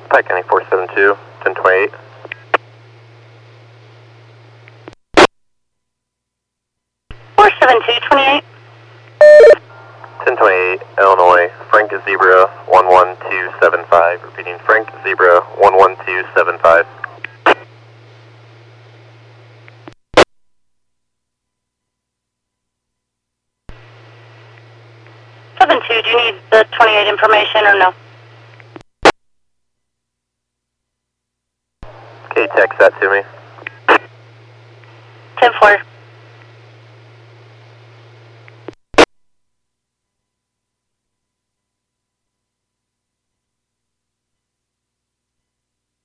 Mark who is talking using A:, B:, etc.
A: Pike County 472, 1028.
B: $47228.
A: 1028, Illinois, Frank Zebra 11275. Repeating, Frank Zebra 11275.
B: 72, do you need the 28 information or no?
A: Okay, text that to me.
B: 10-4.